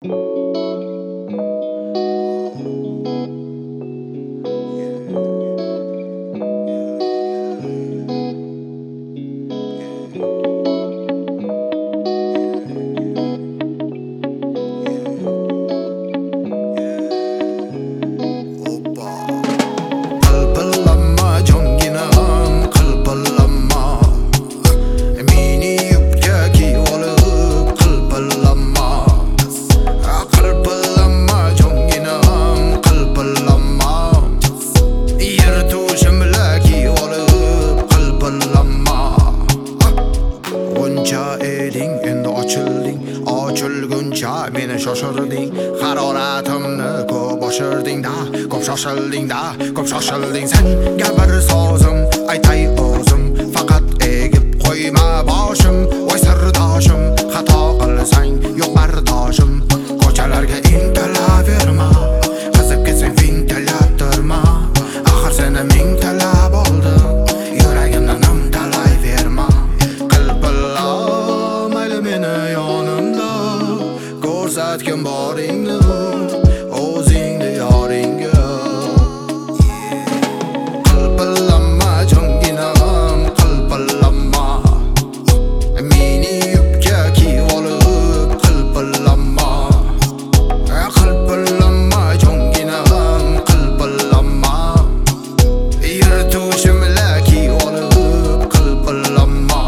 Ochilguncha meni shoshirding, haroratimni ko'p oshirding-da, ko'p shoshilding-da, ko'p shoshilding. Senga bir sozim aytay o'zim, faqat egib qo'yma boshim. Voy sirdoshim, xato qilsang yo'q bardoshim. Ko'chalarga intilaverma, qizib ketsang fintalab turma. Axir seni ming talab oldim, yuragimni nimtalayverma. Qilpilla mayli meni yonimda, ko'rsatgin boringni o'zingni yoringga. Qilpillanma jonginam, qilpillanma, meni yubka kiyib olib qilpillanma. Qilpillanma jonginam, qilpillanma, yirtushimla kiyib olib qilpillanma.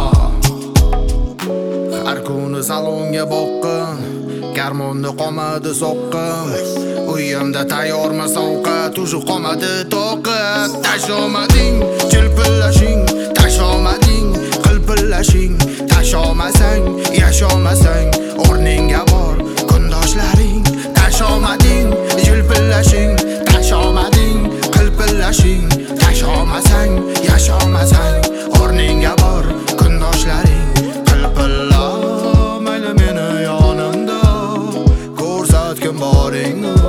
Har kuni salonga boqqin, garmonni qolmadi soqqin. Uyimda tayyormi sovqat, tushi qolmadi toqat. Tashlamading chilpillashing, tashlamading qilpillashing. Tashlamasang yashamasang o'rningga bor kundoshlaring. Tashlamading chilpillashing, tashlamading qilpillashing. Tashlamasang yashamasang o'rningga bor kundoshlaring. Qilpilla mayli meni yonimda, ko'rsatgin boringni